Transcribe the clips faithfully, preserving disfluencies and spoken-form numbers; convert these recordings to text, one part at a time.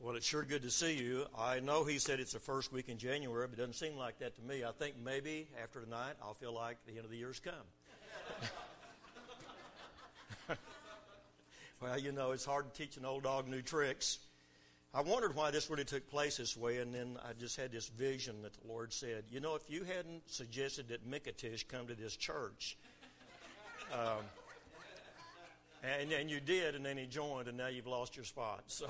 Well, it's sure good to see you. I know he said it's the first week in January, but it doesn't seem like that to me. I think maybe after tonight I'll feel like the end of the year's come. Well, you know, it's hard to teach an old dog new tricks. I wondered why this really took place this way, and then I just had this vision that the Lord said, you know, if you hadn't suggested that Mikatish come to this church, um, and, and you did, and then he joined, and now you've lost your spot. So,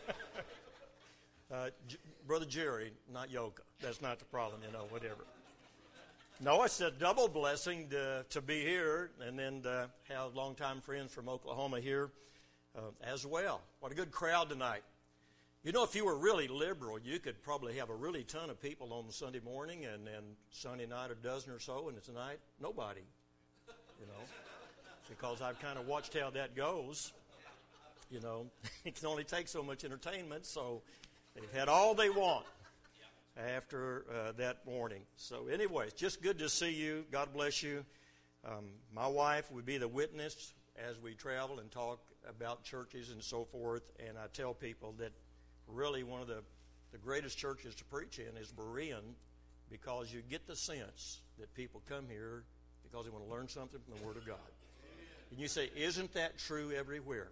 uh, J- Brother Jerry, not Yoka. That's not the problem, you know, whatever. No, it's a double blessing to, to be here, and then to have longtime friends from Oklahoma here uh, as well. What a good crowd tonight. You know, if you were really liberal, you could probably have a really ton of people on Sunday morning, and then Sunday night a dozen or so, and tonight, nobody, you know. Because I've kind of watched how that goes. You know, it can only take so much entertainment, so they've had all they want after uh, that morning. So anyway, it's just good to see you. God bless you. Um, my wife would be the witness as we travel and talk about churches and so forth, and I tell people that really one of the, the greatest churches to preach in is Berean, because you get the sense that people come here because they want to learn something from the Word of God. And you say, isn't that true everywhere?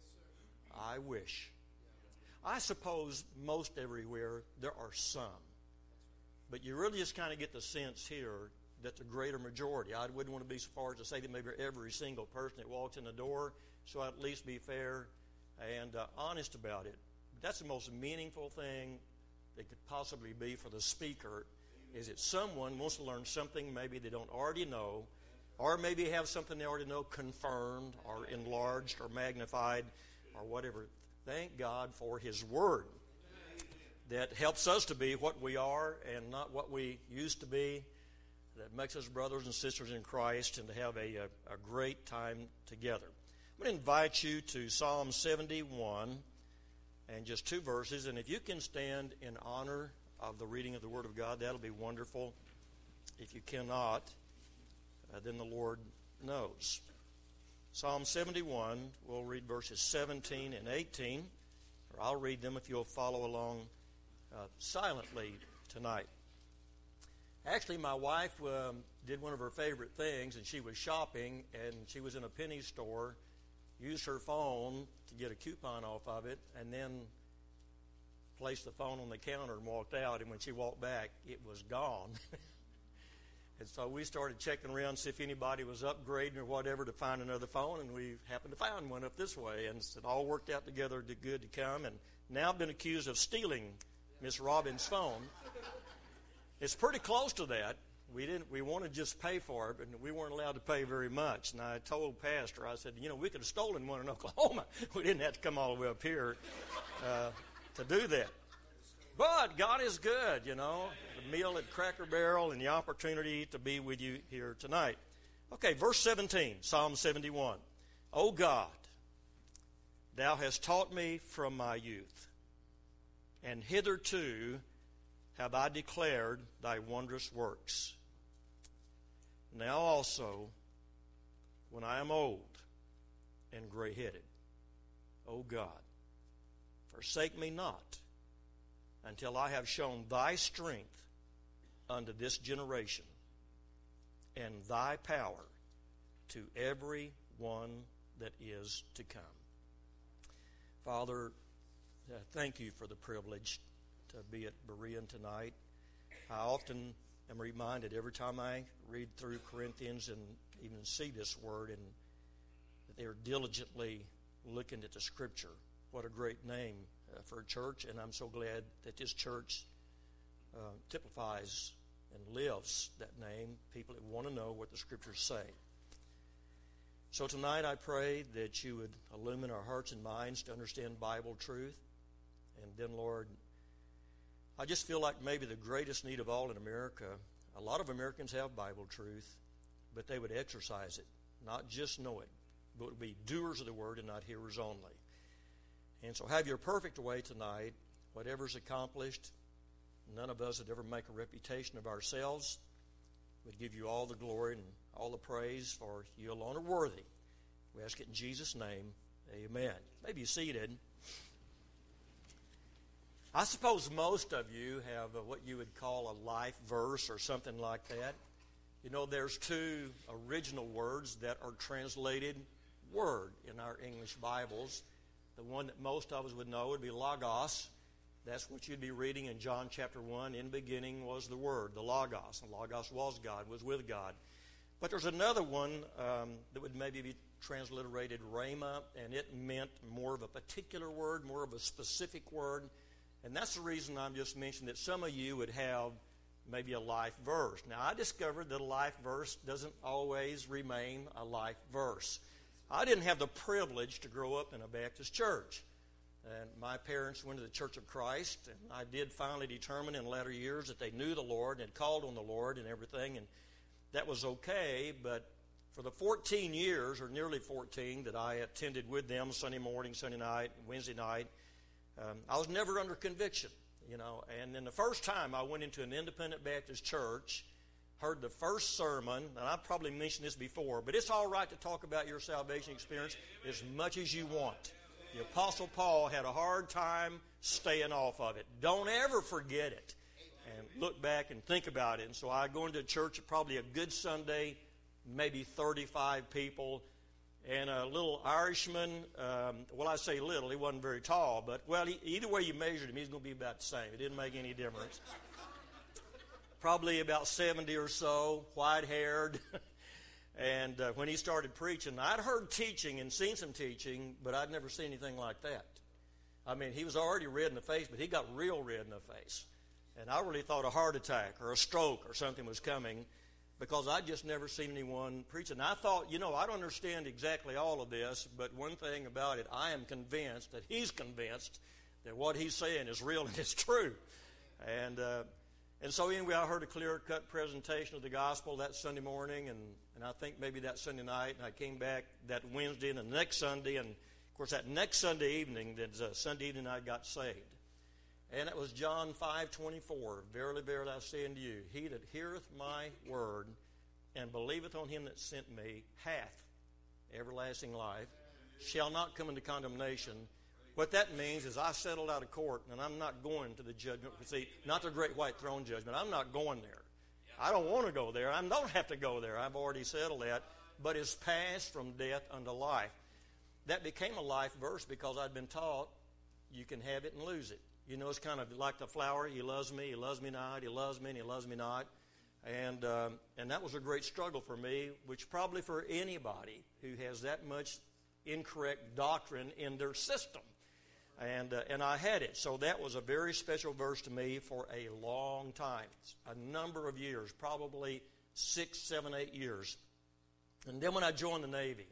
I wish. I suppose most everywhere there are some. But you really just kind of get the sense here that the greater majority, I wouldn't want to be so far as to say that maybe every single person that walks in the door, so I'd at least be fair and uh, honest about it. But that's the most meaningful thing that could possibly be for the speaker, is that someone wants to learn something maybe they don't already know, or maybe have something they already know confirmed or enlarged or magnified or whatever. Thank God for His Word that helps us to be what we are and not what we used to be, that makes us brothers and sisters in Christ, and to have a, a, a great time together. I'm going to invite you to Psalm seventy-one and just two verses, and if you can stand in honor of the reading of the Word of God, that'll be wonderful. If you cannot, Uh, then the Lord knows. Psalm seventy-one, we'll read verses seventeen and eighteen, or I'll read them if you'll follow along uh, silently tonight. Actually, my wife um, did one of her favorite things, and she was shopping, and she was in a penny store, used her phone to get a coupon off of it, and then placed the phone on the counter and walked out, and when she walked back, it was gone. And so we started checking around to see if anybody was upgrading or whatever to find another phone, and we happened to find one up this way. And it all worked out together to good to come. And now I've been accused of stealing Miss Robbins' phone. It's pretty close to that. We didn't. We wanted to just pay for it, but we weren't allowed to pay very much. And I told Pastor, I said, you know, we could have stolen one in Oklahoma. We didn't have to come all the way up here uh, to do that. But God is good, you know, the meal at Cracker Barrel and the opportunity to be with you here tonight. Okay, verse seventeen, Psalm seventy-one. O God, Thou hast taught me from my youth, and hitherto have I declared Thy wondrous works. Now also, when I am old and gray-headed, O God, forsake me not, until I have shown Thy strength unto this generation, and Thy power to every one that is to come. Father, uh, thank You for the privilege to be at Berean tonight. I often am reminded every time I read through Corinthians and even see this word, and that they are diligently looking at the Scripture. What a great name Uh, for a church, and I'm so glad that this church uh, typifies and lives that name, people that want to know what the Scriptures say. So tonight I pray that You would illumine our hearts and minds to understand Bible truth. And then, Lord, I just feel like maybe the greatest need of all in America, a lot of Americans have Bible truth, but they would exercise it, not just know it, but would be doers of the Word and not hearers only. And so have Your perfect way tonight. Whatever's accomplished, none of us would ever make a reputation of ourselves. We'd give You all the glory and all the praise, for You alone are worthy. We ask it in Jesus' name. Amen. Maybe you're seated. I suppose most of you have uh, what you would call a life verse or something like that. You know, there's two original words that are translated word in our English Bibles. The one that most of us would know would be logos. That's what you'd be reading in John chapter one. In the beginning was the Word, the logos. And logos was God, was with God. But there's another one um, that would maybe be transliterated rhema, and it meant more of a particular word, more of a specific word. And that's the reason I'm just mentioning that some of you would have maybe a life verse. Now, I discovered that a life verse doesn't always remain a life verse. I didn't have the privilege to grow up in a Baptist church. And my parents went to the Church of Christ, and I did finally determine in latter years that they knew the Lord and had called on the Lord and everything, and that was okay. But for the fourteen years, or nearly fourteen, that I attended with them Sunday morning, Sunday night, Wednesday night, um, I was never under conviction, you know. And then the first time I went into an independent Baptist church, heard the first sermon, and I've probably mentioned this before, but it's all right to talk about your salvation experience as much as you want. The Apostle Paul had a hard time staying off of it. Don't ever forget it. And look back and think about it. And so I go into church, probably a good Sunday, maybe thirty-five people, and a little Irishman. Um, well, I say little. He wasn't very tall, but, well, he, either way you measured him, he's going to be about the same. It didn't make any difference. Probably about seventy or so, white-haired. And uh, when he started preaching, I'd heard teaching and seen some teaching, but I'd never seen anything like that. I mean, he was already red in the face, but he got real red in the face. And I really thought a heart attack or a stroke or something was coming, because I'd just never seen anyone preaching. I thought, you know, I don't understand exactly all of this, but one thing about it, I am convinced that he's convinced that what he's saying is real and it's true. And uh, and so anyway, I heard a clear-cut presentation of the gospel that Sunday morning, and, and I think maybe that Sunday night, and I came back that Wednesday and the next Sunday, and of course that next Sunday evening, that uh, Sunday evening I got saved. And it was John five twenty-four. Verily, verily, I say unto you, he that heareth my word and believeth on him that sent me hath everlasting life, shall not come into condemnation. What that means is I settled out of court, and I'm not going to the judgment seat, not the great white throne judgment. I'm not going there. I don't want to go there. I don't have to go there. I've already settled that. But it's passed from death unto life. That became a life verse because I'd been taught you can have it and lose it. You know, it's kind of like the flower. He loves me, he loves me not, he loves me, and he loves me not. And um, and that was a great struggle for me, which probably for anybody who has that much incorrect doctrine in their system. And uh, and I had it. So that was a very special verse to me for a long time, a number of years, probably six, seven, eight years. And then when I joined the Navy,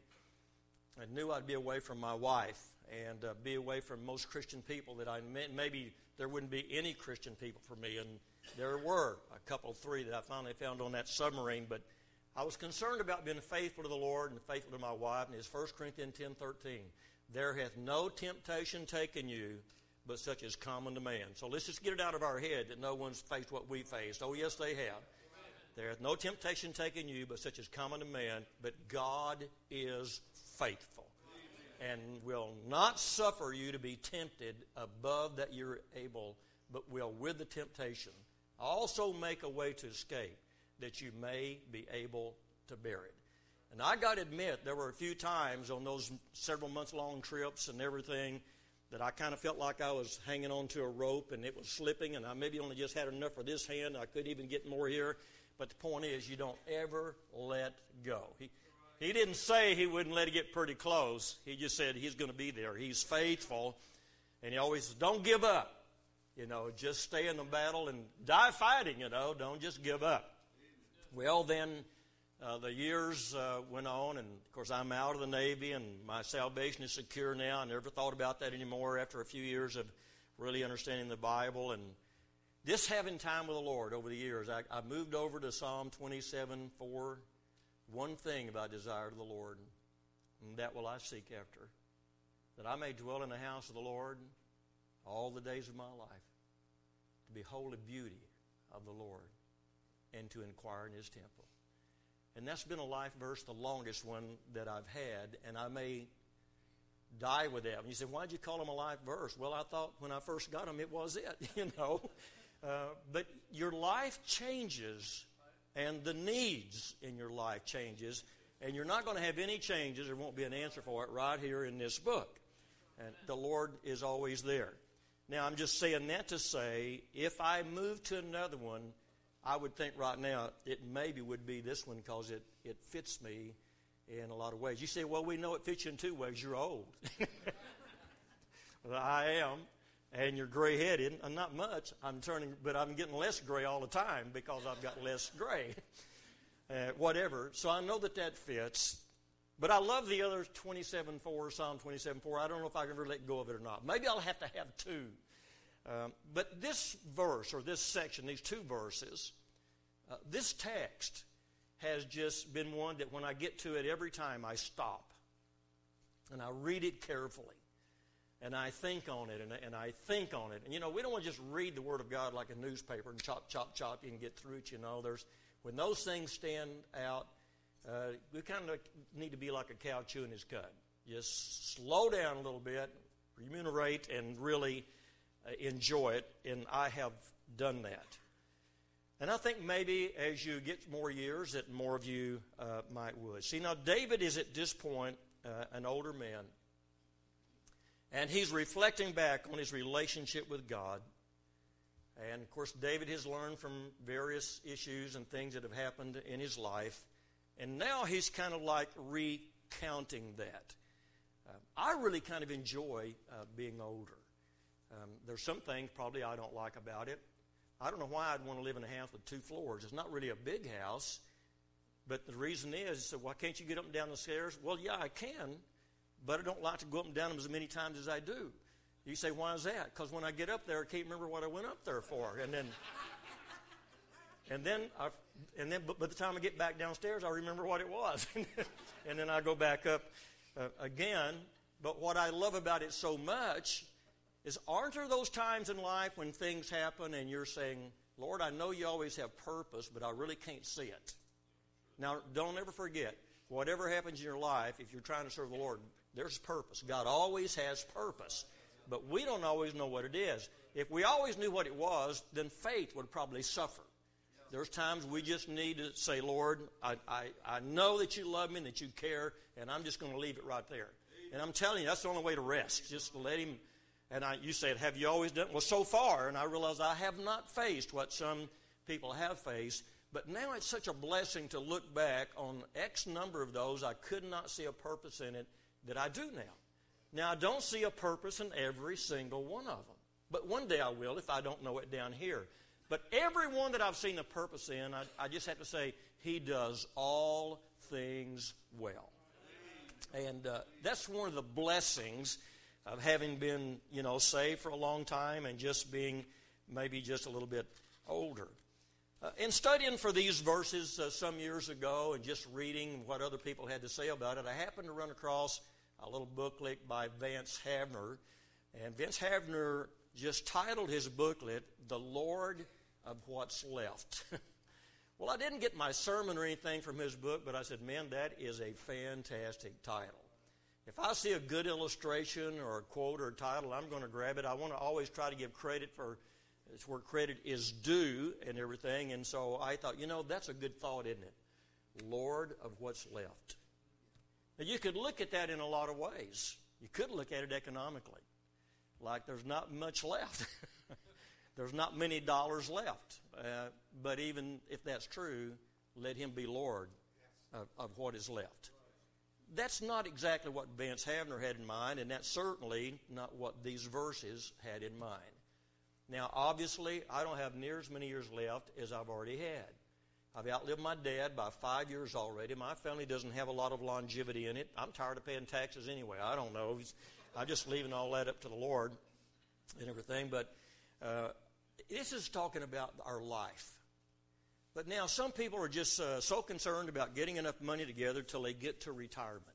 I knew I'd be away from my wife and uh, be away from most Christian people that I met. Maybe there wouldn't be any Christian people for me, and there were a couple, three that I finally found on that submarine. But I was concerned about being faithful to the Lord and faithful to my wife. And it's First Corinthians ten thirteen. There hath no temptation taken you, but such as common to man. So let's just get it out of our head that no one's faced what we faced. Oh, yes, they have. Amen. There hath no temptation taken you, but such as common to man. But God is faithful, and will not suffer you to be tempted above that you're able, but will with the temptation also make a way to escape, that you may be able to bear it. And I got to admit, there were a few times on those several months-long trips and everything that I kind of felt like I was hanging on to a rope and it was slipping, and I maybe only just had enough for this hand. I couldn't even get more here. But the point is, you don't ever let go. He, he didn't say he wouldn't let it get pretty close. He just said he's going to be there. He's faithful. And he always says, don't give up. You know, just stay in the battle and die fighting, you know. Don't just give up. Well, then... Uh, the years uh, went on, and of course I'm out of the Navy, and my salvation is secure now. I never thought about that anymore after a few years of really understanding the Bible. And this having time with the Lord over the years, I, I moved over to Psalm twenty-seven four. One thing have I desire to the Lord, and that will I seek after, that I may dwell in the house of the Lord all the days of my life, to behold the beauty of the Lord and to inquire in his temple. And that's been a life verse, the longest one that I've had. And I may die with them. You say, why'd you call them a life verse? Well, I thought when I first got them, it was it, you know. Uh, but your life changes, and the needs in your life changes, and you're not going to have any changes. There won't be an answer for it right here in this book. And the Lord is always there. Now, I'm just saying that to say, if I move to another one, I would think right now it maybe would be this one because it, it fits me in a lot of ways. You say, well, we know it fits you in two ways. You're old. Well, I am, and you're gray-headed. And not much. I'm turning, but I'm getting less gray all the time because I've got less gray. Uh, whatever. So I know that that fits. But I love the other twenty-seven four, Psalm twenty-seven four. I don't know if I can ever let go of it or not. Maybe I'll have to have two. Um, but this verse, or this section, these two verses, uh, this text has just been one that when I get to it, every time I stop and I read it carefully and I think on it and, and I think on it. And, you know, we don't want to just read the Word of God like a newspaper and chop, chop, chop, you can get through it, you know. There's, when those things stand out, uh, we kind of need to be like a cow chewing his cud. Just slow down a little bit, remunerate, and really uh, enjoy it, and I have done that. And I think maybe as you get more years that more of you uh, might would. See, now David is at this point uh, an older man. And he's reflecting back on his relationship with God. And, of course, David has learned from various issues and things that have happened in his life. And now he's kind of like recounting that. Uh, I really kind of enjoy uh, being older. Um, there's some things probably I don't like about it. I don't know why I'd want to live in a house with two floors. It's not really a big house, but the reason is, so why can't you get up and down the stairs? Well, yeah, I can, but I don't like to go up and down them as many times as I do. You say, why is that? Because when I get up there, I can't remember what I went up there for. And then, and then, I, and then, but by the time I get back downstairs, I remember what it was. And then I go back up uh, again. But what I love about it so much is, aren't there those times in life when things happen and you're saying, Lord, I know you always have purpose, but I really can't see it. Now, don't ever forget, whatever happens in your life, if you're trying to serve the Lord, there's purpose. God always has purpose, but we don't always know what it is. If we always knew what it was, then faith would probably suffer. There's times we just need to say, Lord, I, I, I know that you love me and that you care, and I'm just going to leave it right there. And I'm telling you, that's the only way to rest, just to let him. And I, you said, have you always done it? Well, so far, and I realize I have not faced what some people have faced, but now it's such a blessing to look back on X number of those I could not see a purpose in it that I do now. Now, I don't see a purpose in every single one of them, but one day I will if I don't know it down here. But every one that I've seen a purpose in, I, I just have to say, he does all things well. And uh, that's one of the blessings of having been, you know, saved for a long time and just being maybe just a little bit older. Uh, in studying for these verses uh, some years ago and just reading what other people had to say about it, I happened to run across a little booklet by Vance Havner. And Vance Havner just titled his booklet, The Lord of What's Left. Well, I didn't get my sermon or anything from his book, but I said, man, that is a fantastic title. If I see a good illustration or a quote or a title, I'm going to grab it. I want to always try to give credit for it's where credit is due and everything. And so I thought, you know, that's a good thought, isn't it? Lord of what's left. Now, you could look at that in a lot of ways. You could look at it economically, like there's not much left. There's not many dollars left. Uh, but even if that's true, let him be Lord of, of what is left. That's not exactly what Vance Havner had in mind, and that's certainly not what these verses had in mind. Now, obviously, I don't have near as many years left as I've already had. I've outlived my dad by five years already. My family doesn't have a lot of longevity in it. I'm tired of paying taxes anyway. I don't know. I'm just leaving all that up to the Lord and everything. But uh, this is talking about our life. But now some people are just uh, so concerned about getting enough money together till they get to retirement.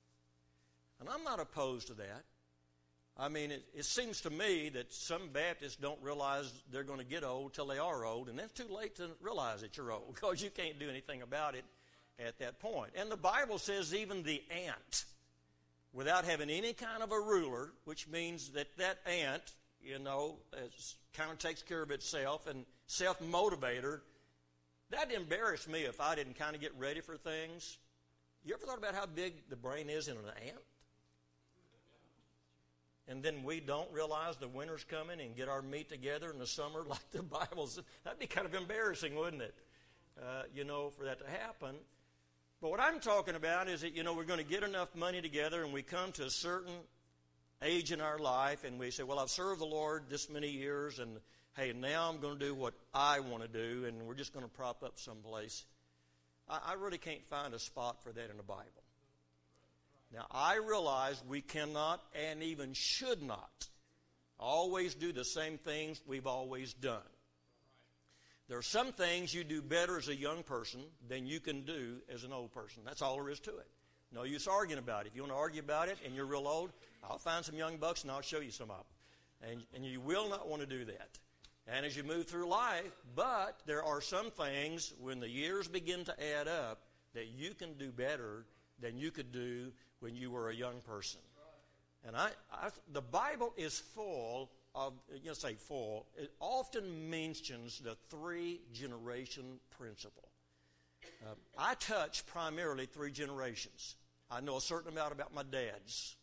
And I'm not opposed to that. I mean, it, it seems to me that some Baptists don't realize they're going to get old till they are old, and that's too late to realize that you're old because you can't do anything about it at that point. And the Bible says even the ant without having any kind of a ruler, which means that that ant, you know, kind of takes care of itself and self-motivator. That'd embarrass me if I didn't kind of get ready for things. You ever thought about how big the brain is in an ant? And then we don't realize the winter's coming and get our meat together in the summer like the Bible says. That'd be kind of embarrassing, wouldn't it? Uh, you know, for that to happen. But what I'm talking about is that, you know, we're going to get enough money together and we come to a certain age in our life and we say, well, I've served the Lord this many years and, hey, now I'm going to do what I want to do and we're just going to prop up someplace. I, I really can't find a spot for that in the Bible. Now, I realize we cannot and even should not always do the same things we've always done. There are some things you do better as a young person than you can do as an old person. That's all there is to it. No use arguing about it. If you want to argue about it and you're real old, I'll find some young bucks and I'll show you some of them. And, and you will not want to do that. And as you move through life, but there are some things when the years begin to add up that you can do better than you could do when you were a young person. And I, I the Bible is full of, you know, say full, it often mentions the three-generation principle. Uh, I touch primarily three generations. I know a certain amount about my dad's.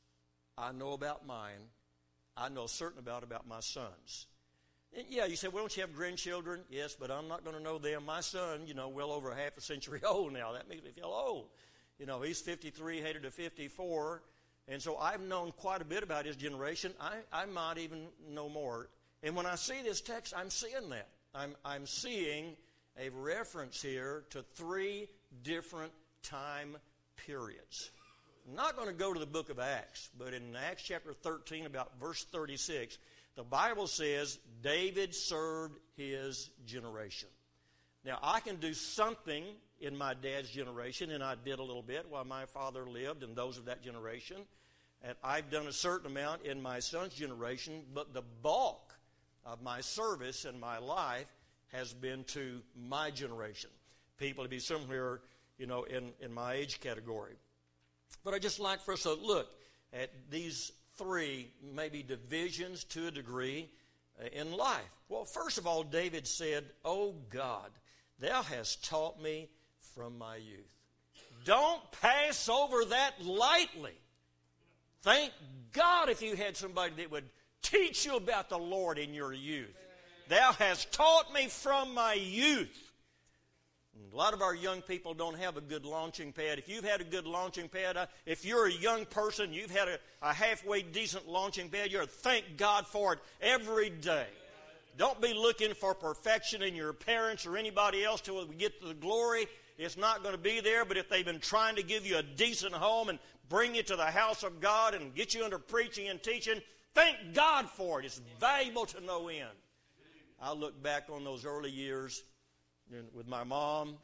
I know about mine. I know a certain amount about my sons. And yeah, you say, well, don't you have grandchildren? Yes, but I'm not going to know them. My son, you know, well over half a century old now. That makes me feel old. You know, he's fifty-three, headed to fifty-four. And so I've known quite a bit about his generation. I, I might even know more. And when I see this text, I'm seeing that. I'm, I'm seeing a reference here to three different time periods. I'm not going to go to the book of Acts, but in Acts chapter thirteen, about verse thirty-six, the Bible says David served his generation. Now, I can do something in my dad's generation, and I did a little bit while my father lived and those of that generation. And I've done a certain amount in my son's generation, but the bulk of my service and my life has been to my generation. People to be somewhere, you know, in, in my age category. But I just like for us to look at these three, maybe divisions to a degree uh, in life. Well, first of all, David said, "O God, thou hast taught me from my youth." Don't pass over that lightly. Thank God if you had somebody that would teach you about the Lord in your youth. Thou hast taught me from my youth. And a lot of our young people don't have a good launching pad. If you've had a good launching pad, if you're a young person, you've had a, a halfway decent launching pad, you're thank God for it every day. Don't be looking for perfection in your parents or anybody else till we get to the glory. It's not going to be there, but if they've been trying to give you a decent home and bring you to the house of God and get you under preaching and teaching, thank God for it. It's valuable to no end. I look back on those early years with my mom.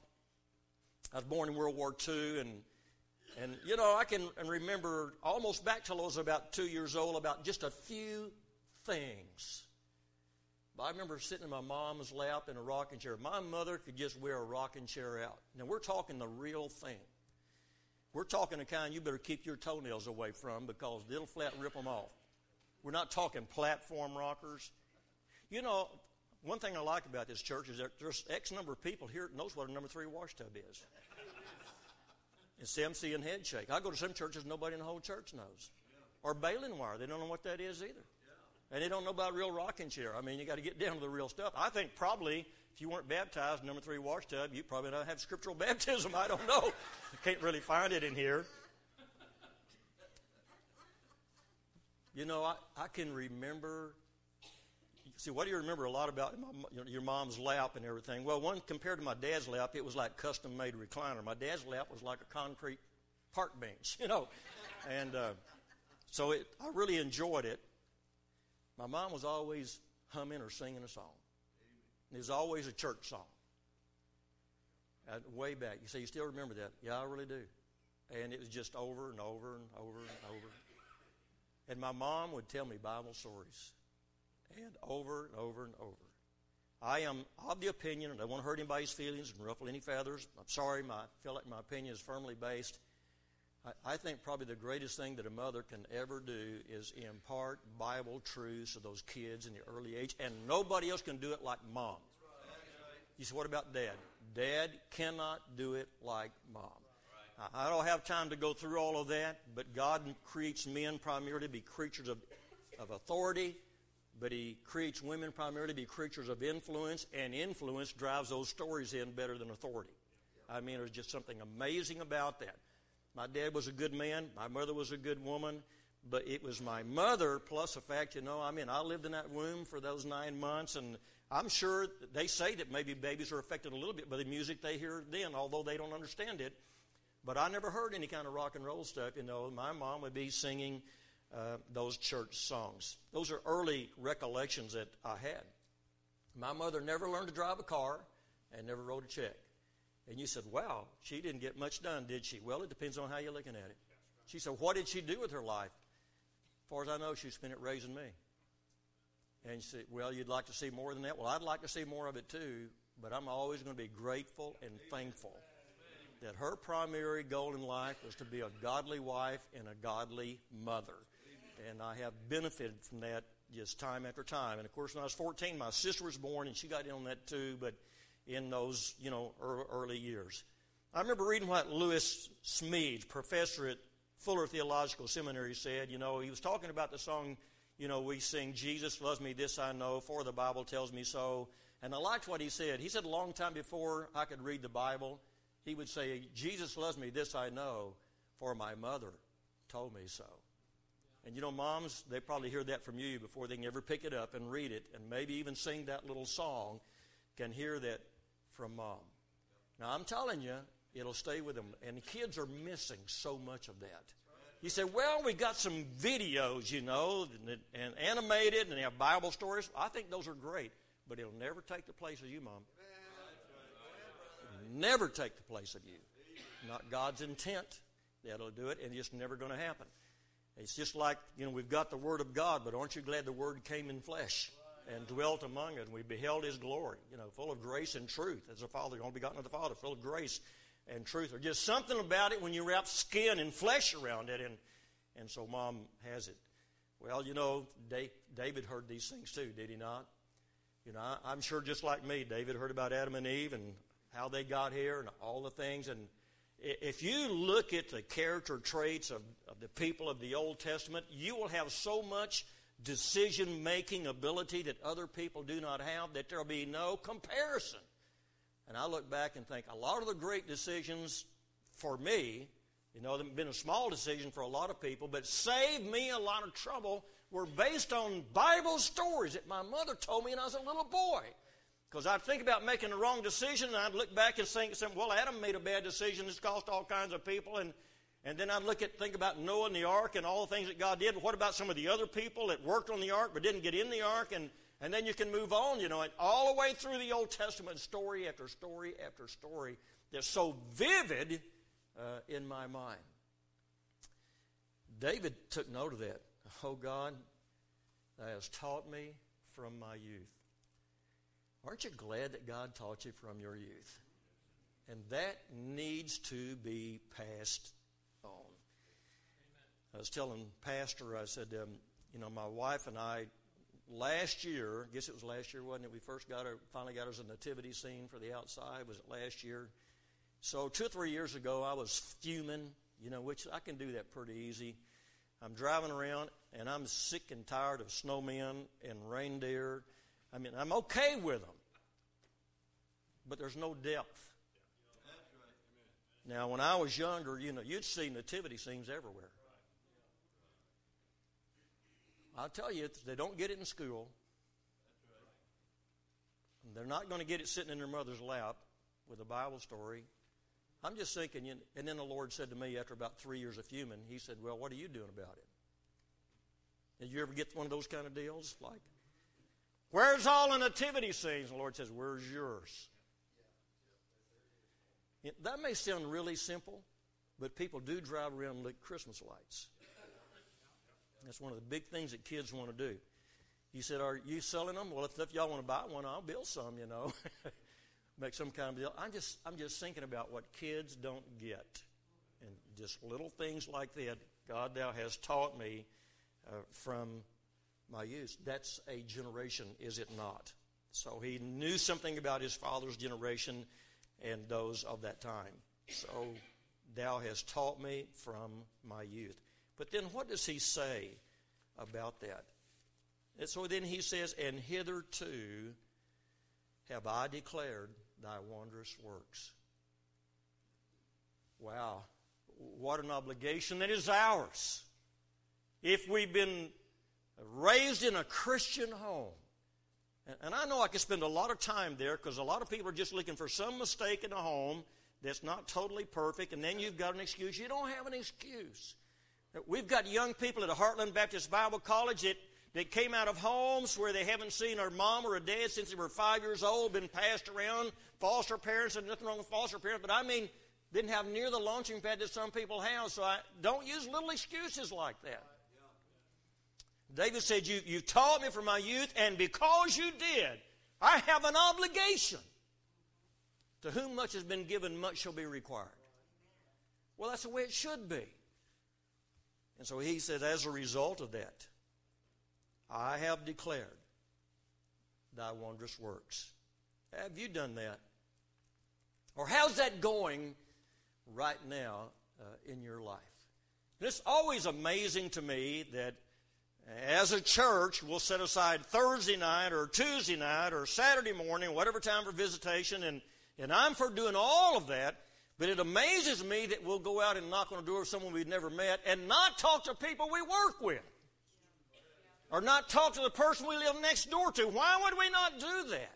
I was born in World War Two, and, and you know, I can remember almost back till I was about two years old about just a few things. But I remember sitting in my mom's lap in a rocking chair. My mother could just wear a rocking chair out. Now, we're talking the real thing. We're talking the kind you better keep your toenails away from because it'll flat rip them off. We're not talking platform rockers. You know, one thing I like about this church is that there's X number of people here that knows what a number three wash tub is. It's C M C and head shake. I go to some churches nobody in the whole church knows. Or baling wire. They don't know what that is either. And they don't know about real rocking chair. I mean, you got to get down to the real stuff. I think probably if you weren't baptized in number three wash tub, you probably don't have scriptural baptism. I don't know. I can't really find it in here. You know, I, I can remember. See, what do you remember a lot about my, you know, your mom's lap and everything? Well, one, compared to my dad's lap, it was like custom-made recliner. My dad's lap was like a concrete park bench, you know. And uh, so it, I really enjoyed it. My mom was always humming or singing a song. It was always a church song. Uh, way back. You say, you still remember that? Yeah, I really do. And it was just over and over and over and over. And my mom would tell me Bible stories. And over and over and over. I am of the opinion, and I don't want to hurt anybody's feelings and ruffle any feathers. I'm sorry, my, I feel like my opinion is firmly based, I, I think probably the greatest thing that a mother can ever do is impart Bible truths to those kids in the early age, and nobody else can do it like Mom. You say, what about Dad? Dad cannot do it like Mom. I don't have time to go through all of that, but God creates men primarily to be creatures of, of authority, but He creates women primarily to be creatures of influence, and influence drives those stories in better than authority. I mean, there's just something amazing about that. My dad was a good man. My mother was a good woman. But it was my mother, plus the fact, you know, I mean, I lived in that womb for those nine months, and I'm sure they say that maybe babies are affected a little bit by the music they hear then, although they don't understand it. But I never heard any kind of rock and roll stuff. You know, my mom would be singing uh, those church songs. Those are early recollections that I had. My mother never learned to drive a car and never wrote a check. And you said, wow, she didn't get much done, did she? Well, it depends on how you're looking at it. She said, what did she do with her life? As far as I know, she spent it raising me. And you said, well, you'd like to see more than that? Well, I'd like to see more of it too, but I'm always going to be grateful and thankful that her primary goal in life was to be a godly wife and a godly mother. And I have benefited from that just time after time. And, of course, when I was fourteen, my sister was born, and she got in on that too, but in those, you know, early years. I remember reading what Lewis Smedes, professor at Fuller Theological Seminary, said. You know, he was talking about the song, you know, we sing, Jesus loves me, this I know, for the Bible tells me so. And I liked what he said. He said a long time before I could read the Bible, he would say, Jesus loves me, this I know, for my mother told me so. And you know, moms, they probably hear that from you before they can ever pick it up and read it and maybe even sing that little song, can hear that from Mom. Now, I'm telling you, it'll stay with them. And the kids are missing so much of that. You say, well, we got some videos, you know, and, and animated, and they have Bible stories. I think those are great, but it'll never take the place of you, Mom. It'll never take the place of you. Not God's intent that'll do it, and it's never going to happen. It's just like, you know, we've got the Word of God, but aren't you glad the Word came in flesh and dwelt among us, and we beheld His glory, you know, full of grace and truth, as the Father, only begotten of the Father, full of grace and truth. There's just something about it when you wrap skin and flesh around it, and, and so Mom has it. Well, you know, David heard these things too, did he not? You know, I'm sure just like me, David heard about Adam and Eve and how they got here and all the things. And if you look at the character traits of, of the people of the Old Testament, you will have so much decision-making ability that other people do not have that there will be no comparison. And I look back and think a lot of the great decisions for me, you know, they've been a small decision for a lot of people, but saved me a lot of trouble, were based on Bible stories that my mother told me when I was a little boy. Because I'd think about making the wrong decision, and I'd look back and think, well, Adam made a bad decision. It's cost all kinds of people. And, and then I'd look at think about Noah and the ark and all the things that God did. But what about some of the other people that worked on the ark but didn't get in the ark? And, and then you can move on, you know, and all the way through the Old Testament, story after story after story that's so vivid uh, in my mind. David took note of that. Oh, God, thou hast taught me from my youth. Aren't you glad that God taught you from your youth? And that needs to be passed on. Amen. I was telling Pastor, I said, um, you know, my wife and I, last year, I guess it was last year, wasn't it? We first got her, finally got us a nativity scene for the outside. Was it last year? So two or three years ago, I was fuming, you know, which I can do that pretty easy. I'm driving around, and I'm sick and tired of snowmen and reindeer. I mean, I'm okay with them, but there's no depth. Now, when I was younger, you know, you'd see nativity scenes everywhere. I'll tell you, they don't get it in school. They're not going to get it sitting in their mother's lap with a Bible story. I'm just thinking, you know, and then the Lord said to me after about three years of fuming, He said, well, what are you doing about it? Did you ever get one of those kind of deals? Like, where's all the nativity scenes? And the Lord says, where's yours? Yeah, that may sound really simple, but people do drive around and lick Christmas lights. That's one of the big things that kids want to do. You said, are you selling them? Well, if, if y'all want to buy one, I'll build some, you know. Make some kind of deal. I'm just, I'm just thinking about what kids don't get. And just little things like that. God, thou hast taught me uh, from my youth. That's a generation, is it not? So he knew something about his father's generation and those of that time. So thou hast taught me from my youth. But then what does he say about that? And so then he says, and hitherto have I declared thy wondrous works. Wow. What an obligation that is ours. If we've been raised in a Christian home, and I know I could spend a lot of time there because a lot of people are just looking for some mistake in a home that's not totally perfect, and then you've got an excuse. You don't have an excuse. We've got young people at Heartland Baptist Bible College that, that came out of homes where they haven't seen a mom or a dad since they were five years old, been passed around, foster parents, and nothing wrong with foster parents, but I mean, didn't have near the launching pad that some people have, so I don't use little excuses like that. David said, you, you taught me from my youth, and because you did, I have an obligation. To whom much has been given, much shall be required. Well, that's the way it should be. And so he said, as a result of that, I have declared thy wondrous works. Have you done that? Or how's that going right now uh, in your life? And it's always amazing to me that as a church, we'll set aside Thursday night or Tuesday night or Saturday morning, whatever time for visitation, and, and I'm for doing all of that, but it amazes me that we'll go out and knock on the door of someone we've never met and not talk to people we work with. Or not talk to the person we live next door to. Why would we not do that?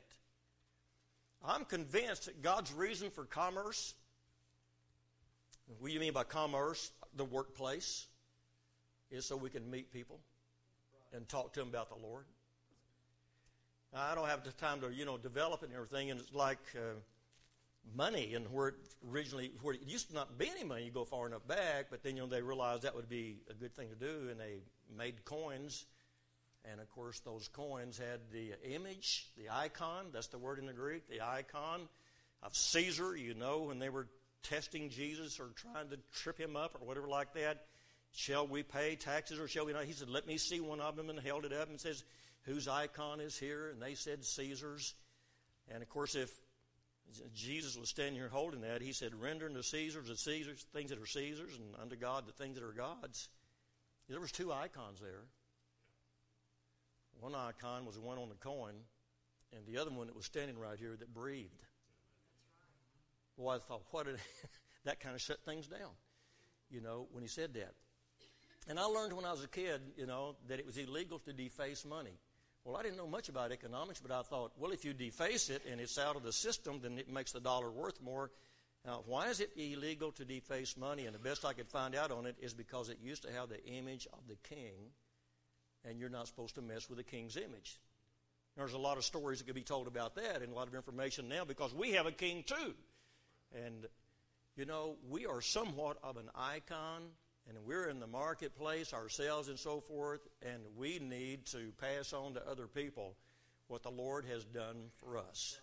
I'm convinced that God's reason for commerce, what do you mean by commerce? The workplace, is so we can meet people and talk to them about the Lord. Now, I don't have the time to, you know, develop it and everything, and it's like uh, money, and where it originally, where it used to not be any money, you go far enough back, but then, you know, they realized that would be a good thing to do, and they made coins, and of course those coins had the image, the icon, that's the word in the Greek, the icon of Caesar, you know, when they were testing Jesus or trying to trip him up or whatever like that. Shall we pay taxes or shall we not? He said, let me see one of them, and held it up and says, whose icon is here? And they said, Caesar's. And of course, if Jesus was standing here holding that, he said, render unto Caesar's the Caesar's, things that are Caesar's, and unto God the things that are God's. There was two icons there. One icon was the one on the coin, and the other one that was standing right here that breathed. Well, I thought, what did that kind of shut things down, you know, when he said that. And I learned when I was a kid, you know, that it was illegal to deface money. Well, I didn't know much about economics, but I thought, well, if you deface it and it's out of the system, then it makes the dollar worth more. Now, why is it illegal to deface money? And the best I could find out on it is because it used to have the image of the king, and you're not supposed to mess with the king's image. There's a lot of stories that could be told about that and a lot of information now because we have a king too. And, you know, we are somewhat of an icon, and we're in the marketplace ourselves and so forth, and we need to pass on to other people what the Lord has done for us.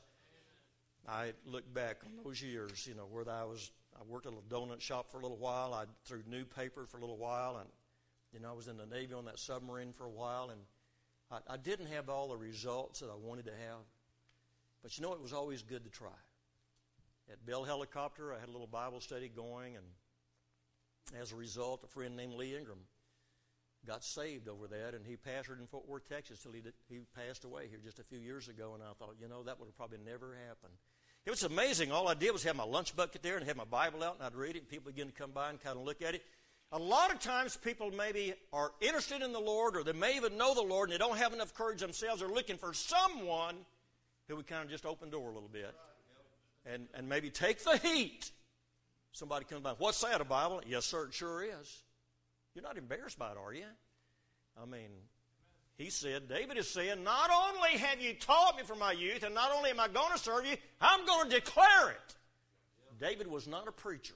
I look back on those years, you know, where I was, I worked at a little donut shop for a little while. I threw newspaper for a little while, and, you know, I was in the Navy on that submarine for a while, and I, I didn't have all the results that I wanted to have. But, you know, it was always good to try. At Bell Helicopter, I had a little Bible study going, and as a result, a friend named Lee Ingram got saved over that, and he pastored in Fort Worth, Texas, till he, did, he passed away here just a few years ago, and I thought, you know, that would have probably never happened. It was amazing. All I did was have my lunch bucket there and have my Bible out, and I'd read it, and people began to come by and kind of look at it. A lot of times people maybe are interested in the Lord, or they may even know the Lord, and they don't have enough courage themselves. They're looking for someone who would kind of just open the door a little bit and, and maybe take the heat. Somebody comes by, what's that, a Bible? Yes, sir, it sure is. You're not embarrassed by it, are you? I mean, he said, David is saying, not only have you taught me from my youth, and not only am I going to serve you, I'm going to declare it. David was not a preacher.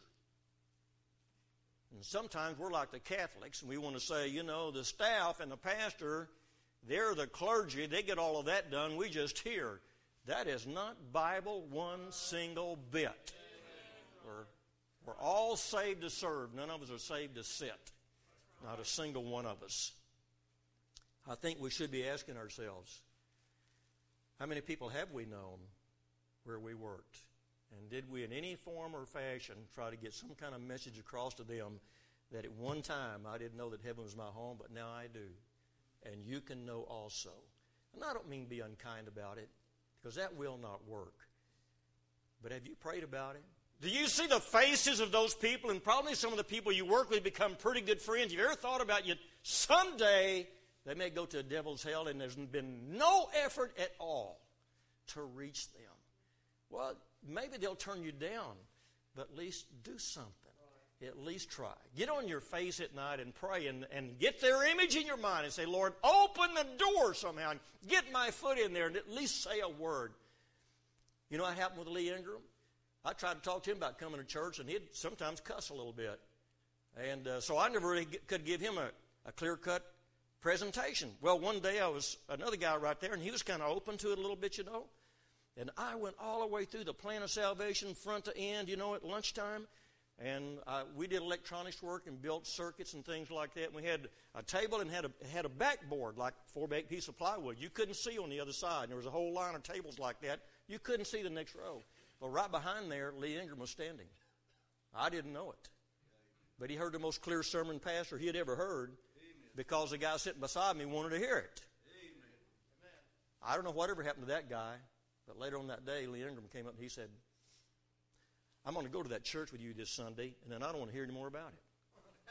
And sometimes we're like the Catholics, and we want to say, you know, the staff and the pastor, they're the clergy, they get all of that done, we just hear. That is not Bible one single bit. Or We're all saved to serve. None of us are saved to sit. Not a single one of us. I think we should be asking ourselves, how many people have we known where we worked? And did we in any form or fashion try to get some kind of message across to them that at one time I didn't know that heaven was my home, but now I do. And you can know also. And I don't mean be unkind about it, because that will not work. But have you prayed about it? Do you see the faces of those people, and probably some of the people you work with become pretty good friends? Have you ever thought about you someday they may go to a devil's hell and there's been no effort at all to reach them? Well, maybe they'll turn you down, but at least do something. At least try. Get on your face at night and pray and, and get their image in your mind and say, Lord, open the door somehow and get my foot in there and at least say a word. You know what happened with Lee Ingram? I tried to talk to him about coming to church, and he'd sometimes cuss a little bit. And uh, so I never really g- could give him a, a clear-cut presentation. Well, one day I was another guy right there, and he was kind of open to it a little bit, you know. And I went all the way through the plan of salvation, front to end, you know, at lunchtime. And uh, we did electronics work and built circuits and things like that. And we had a table and had a had a backboard, like a four-by-eight piece of plywood. You couldn't see on the other side. And there was a whole line of tables like that. You couldn't see the next row. Well, right behind there, Lee Ingram was standing. I didn't know it. But he heard the most clear sermon pastor he had ever heard, because the guy sitting beside me wanted to hear it. I don't know whatever happened to that guy, but later on that day, Lee Ingram came up and he said, I'm going to go to that church with you this Sunday, and then I don't want to hear any more about it.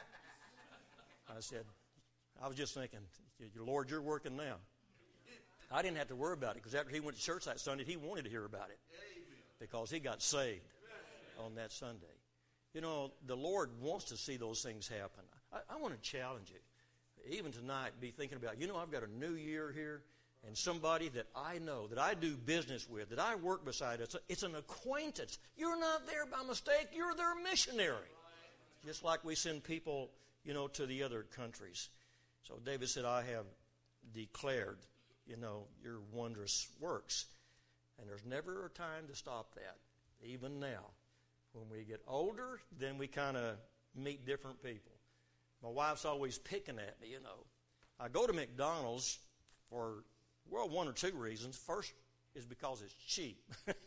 I said, I was just thinking, Lord, you're working now. I didn't have to worry about it, because after he went to church that Sunday, he wanted to hear about it, because he got saved on that Sunday. You know, the Lord wants to see those things happen. I, I want to challenge you, even tonight, be thinking about, you know, I've got a new year here, and somebody that I know, that I do business with, that I work beside, it's, a, it's an acquaintance. You're not there by mistake. You're their missionary. Just like we send people, you know, to the other countries. So David said, I have declared, you know, your wondrous works. And there's never a time to stop that, even now. When we get older, then we kind of meet different people. My wife's always picking at me, you know. I go to McDonald's for... Well, one or two reasons. First is because it's cheap.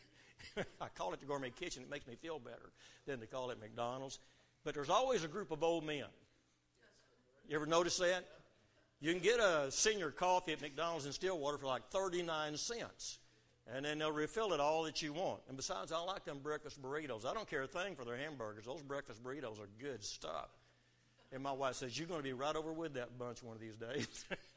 I call it the Gourmet Kitchen. It makes me feel better than to call it McDonald's. But there's always a group of old men. You ever notice that? You can get a senior coffee at McDonald's in Stillwater for like thirty-nine cents. And then they'll refill it all that you want. And besides, I like them breakfast burritos. I don't care a thing for their hamburgers. Those breakfast burritos are good stuff. And my wife says, you're going to be right over with that bunch one of these days.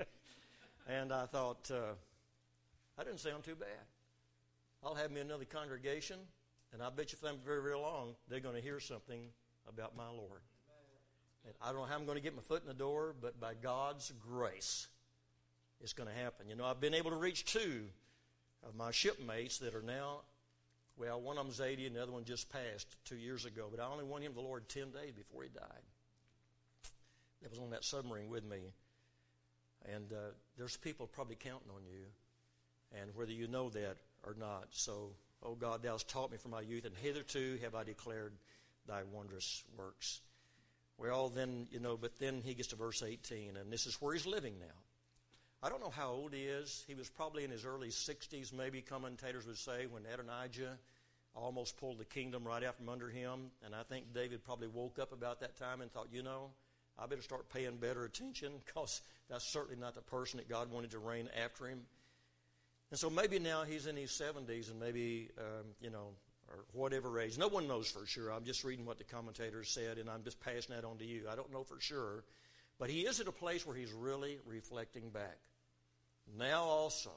And I thought, uh, that didn't sound too bad. I'll have me another congregation, and I bet you if I'm very, very long, they're going to hear something about my Lord. And I don't know how I'm going to get my foot in the door, but by God's grace, it's going to happen. You know, I've been able to reach two of my shipmates that are now, well, one of them's eighty, and the other one just passed two years ago. But I only won him to the Lord ten days before he died. That was on that submarine with me. And uh, there's people probably counting on you, and whether you know that or not. So, oh God, thou hast taught me from my youth, and hitherto have I declared thy wondrous works. Well, then, you know, but then he gets to verse eighteen, and this is where he's living now. I don't know how old he is. He was probably in his early sixties, maybe, commentators would say, when Adonijah almost pulled the kingdom right out from under him. And I think David probably woke up about that time and thought, you know, I better start paying better attention, because that's certainly not the person that God wanted to reign after him. And so maybe now he's in his seventies, and maybe, um, you know, or whatever age. No one knows for sure. I'm just reading what the commentators said, and I'm just passing that on to you. I don't know for sure. But he is at a place where he's really reflecting back. Now also.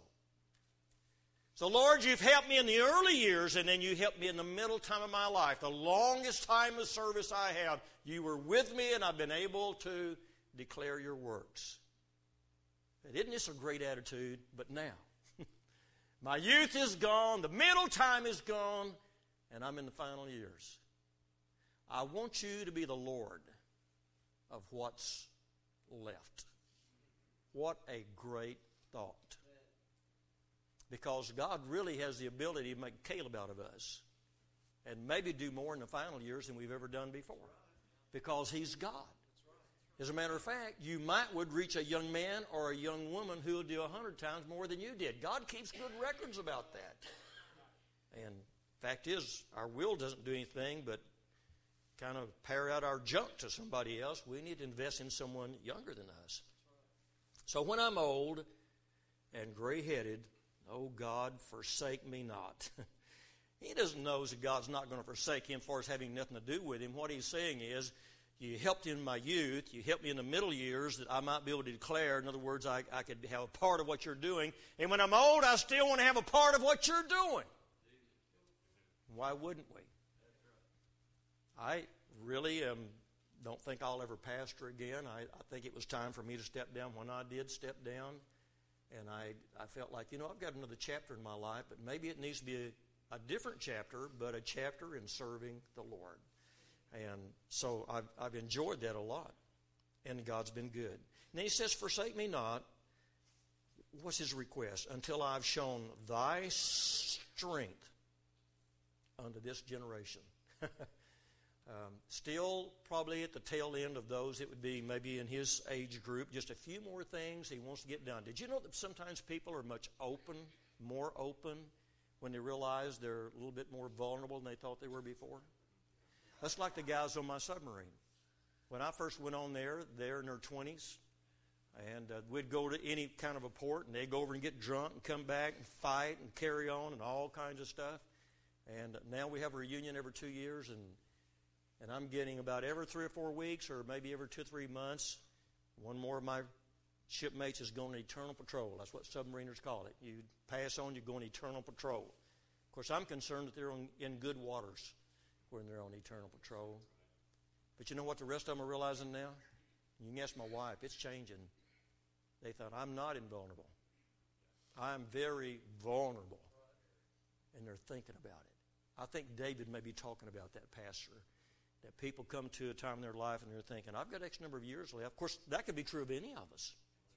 So, Lord, you've helped me in the early years, and then you helped me in the middle time of my life. The longest time of service I have, you were with me, and I've been able to declare your works. Isn't this a great attitude? But now, my youth is gone, the middle time is gone, and I'm in the final years. I want you to be the Lord of what's left. What a great thought. Because God really has the ability to make Caleb out of us. and maybe do more in the final years than we've ever done before, because He's God. As a matter of fact, you might would reach a young man or a young woman who will do a hundred times more than you did. God keeps good records about that. And fact is, our will doesn't do anything but kind of pare out our junk to somebody else. We need to invest in someone younger than us. So when I'm old and gray-headed, oh God, forsake me not. He doesn't know that God's not going to forsake him for us having nothing to do with him. What he's saying is, you helped in my youth, you helped me in the middle years that I might be able to declare. In other words, I, I could have a part of what you're doing. And when I'm old, I still want to have a part of what you're doing. Why wouldn't we? I really um, don't think I'll ever pastor again. I, I think it was time for me to step down when I did step down. And I, I felt like, you know, I've got another chapter in my life, but maybe it needs to be a, a different chapter, but a chapter in serving the Lord. And so I've, I've enjoyed that a lot. And God's been good. And then he says, forsake me not. What's his request? Until I've shown thy strength unto this generation. um, still probably at the tail end of those, it would be maybe in his age group, just a few more things he wants to get done. Did you know that sometimes people are much open, more open, when they realize they're a little bit more vulnerable than they thought they were before? That's like the guys on my submarine. When I first went on there, they're in their twenties, and uh, we'd go to any kind of a port, and they'd go over and get drunk and come back and fight and carry on and all kinds of stuff. And now we have a reunion every two years, and and I'm getting about every three or four weeks, or maybe every two or three months, one more of my shipmates is going on eternal patrol. That's what submariners call it. You pass on, you go on eternal patrol. Of course, I'm concerned that they're on, in good waters when they're on eternal patrol. But you know what the rest of them are realizing now? You can ask my wife. It's changing. They thought, I'm not invulnerable. I'm very vulnerable. And they're thinking about it. I think David may be talking about that, pastor. That people come to a time in their life and they're thinking, I've got X number of years left. Of course, that could be true of any of us.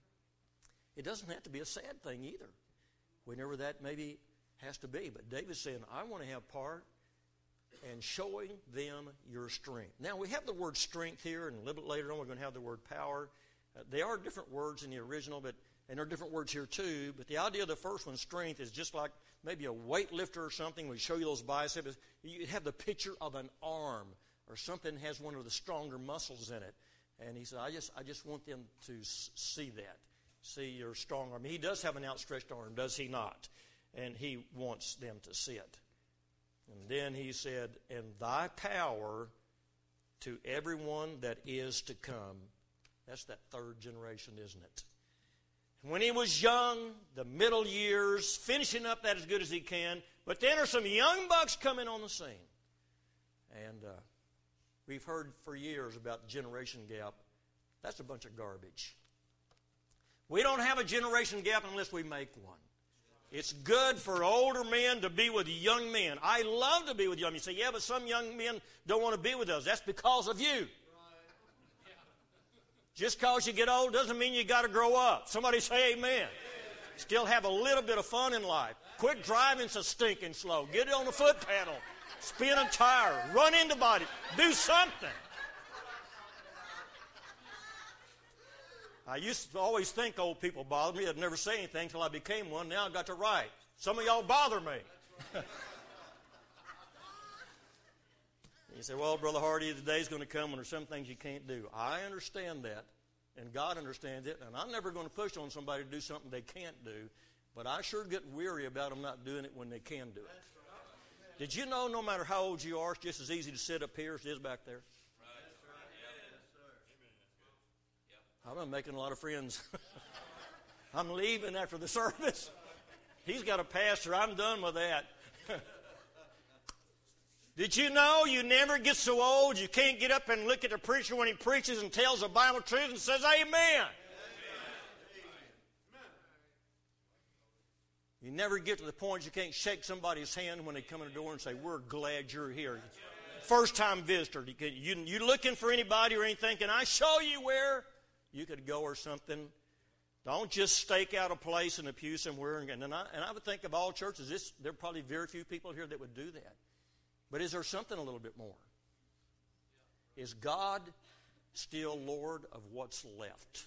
It doesn't have to be a sad thing either, whenever that maybe has to be. But David's saying, I want to have part and showing them your strength. Now, we have the word strength here, and a little bit later on we're going to have the word power. Uh, they are different words in the original, but and there are different words here too. But the idea of the first one, strength, is just like maybe a weightlifter or something. We show you those biceps. You have the picture of an arm or something that has one of the stronger muscles in it. And he said, I just I just want them to see that, see your strong arm. He does have an outstretched arm, does he not? And he wants them to see it. And then he said, and thy power to everyone that is to come. That's that third generation, isn't it? When he was young, the middle years, finishing up that as good as he can, but then there's some young bucks coming on the scene. And uh, we've heard for years about the generation gap. That's a bunch of garbage. We don't have a generation gap unless we make one. It's good for older men to be with young men. I love to be with young men. You say, yeah, but some young men don't want to be with us. That's because of you. Just because you get old doesn't mean you got to grow up. Somebody say amen. Still have a little bit of fun in life. Quit driving so stinking slow. Get it on the foot pedal. Spin a tire. Run into body. Do something. I used to always think old people bothered me. I'd never say anything until I became one. Now I've got to write. Some of y'all bother me. You say, well, Brother Hardy, the day's going to come when there's some things you can't do. I understand that, and God understands it, and I'm never going to push on somebody to do something they can't do, but I sure get weary about them not doing it when they can do it. Did you know no matter how old you are, it's just as easy to sit up here as it is back there? I'm making a lot of friends. I'm leaving after the service. He's got a pastor. I'm done with that. Did you know you never get so old you can't get up and look at the preacher when he preaches and tells the Bible truth and says amen? Amen. You never get to the point you can't shake somebody's hand when they come in the door and say, we're glad you're here. First-time visitor. You, you, you looking for anybody or anything, can I show you where you could go or something? Don't just stake out a place in the pew somewhere. And, and, I, and I would think of all churches, this, there are probably very few people here that would do that. But is there something a little bit more? Is God still Lord of what's left?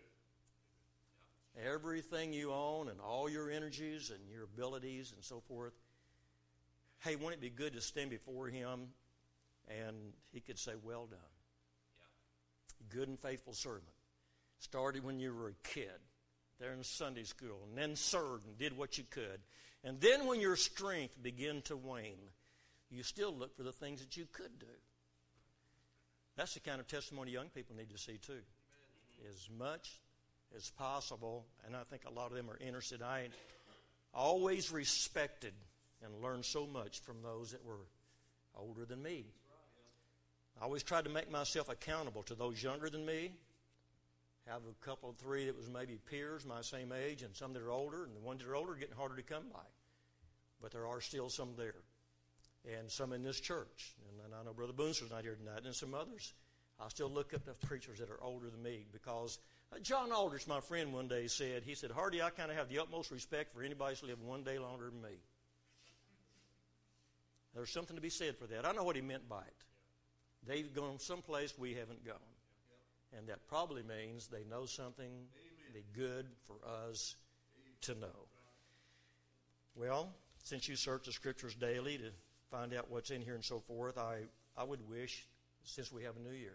Everything you own and all your energies and your abilities and so forth. Hey, wouldn't it be good to stand before Him and He could say, well done. Good and faithful servant. Started when you were a kid, there in Sunday school, and then served and did what you could. And then when your strength began to wane, you still look for the things that you could do. That's the kind of testimony young people need to see too. As much as possible, and I think a lot of them are interested. I always respected and learned so much from those that were older than me. I always tried to make myself accountable to those younger than me. Have a couple of three that was maybe peers my same age, and some that are older, and the ones that are older are getting harder to come by. But there are still some there. And some in this church. And I know Brother Boonster's not here tonight, and some others. I still look up to preachers that are older than me because uh, John Aldrich, my friend, one day said, he said, Hardy, I kind of have the utmost respect for anybody who's lived one day longer than me. There's something to be said for that. I know what he meant by it. They've gone someplace we haven't gone. And that probably means they know something be good for us to know. Well, since you search the Scriptures daily to find out what's in here and so forth, I, I would wish, since we have a new year,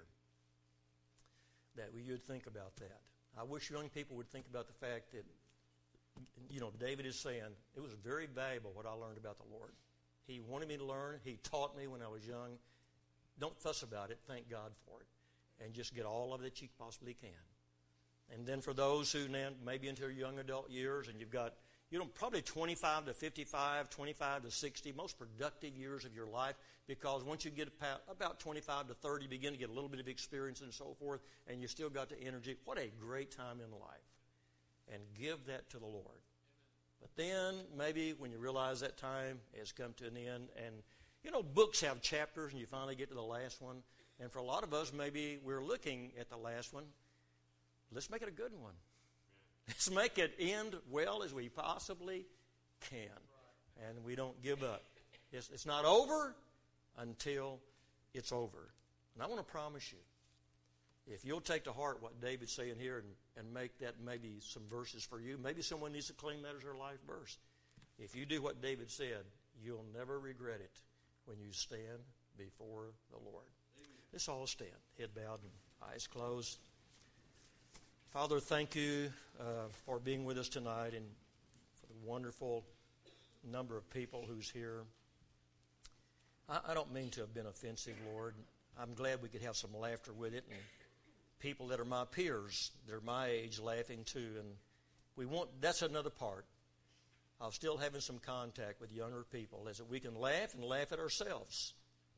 that we would think about that. I wish young people would think about the fact that, you know, David is saying, it was very valuable what I learned about the Lord. He wanted me to learn. He taught me when I was young. Don't fuss about it. Thank God for it. And just get all of it that you possibly can. And then for those who now maybe into your young adult years, and you've got, you know, probably twenty-five to fifty-five, twenty-five to sixty, most productive years of your life, because once you get about twenty-five to thirty, you begin to get a little bit of experience and so forth, and you still got the energy. What a great time in life. And give that to the Lord. But then maybe when you realize that time has come to an end, and, you know, books have chapters, and you finally get to the last one. And for a lot of us, maybe we're looking at the last one. Let's make it a good one. Let's make it end well as we possibly can. And we don't give up. It's, it's not over until it's over. And I want to promise you, if you'll take to heart what David's saying here and, and make that maybe some verses for you, maybe someone needs to claim that as their life verse. If you do what David said, you'll never regret it when you stand before the Lord. Let's all stand, head bowed and eyes closed. Father, thank you uh, for being with us tonight and for the wonderful number of people who's here. I, I don't mean to have been offensive, Lord. I'm glad we could have some laughter with it, and people that are my peers, they're my age, laughing too. And we want, that's another part of still having some contact with younger people, is that we can laugh and laugh at ourselves.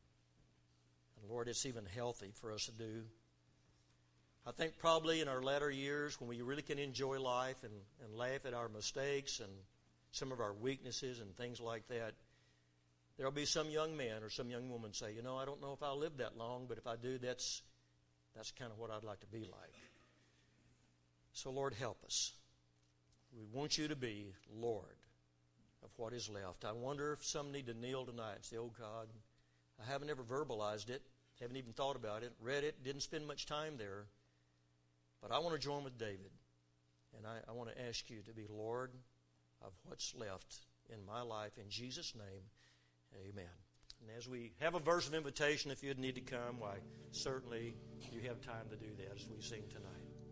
And Lord, it's even healthy for us to do. I think probably in our latter years, when we really can enjoy life and, and laugh at our mistakes and some of our weaknesses and things like that, there'll be some young man or some young woman say, you know, I don't know if I'll live that long, but if I do, that's that's kind of what I'd like to be like. So, Lord, help us. We want you to be Lord of what is left. I wonder if some need to kneel tonight and say, oh, God, I haven't ever verbalized it, haven't even thought about it, read it, didn't spend much time there. But I want to join with David, and I, I want to ask you to be Lord of what's left in my life. In Jesus' name, amen. And as we have a verse of invitation, if you'd need to come, why, certainly you have time to do that as we sing tonight.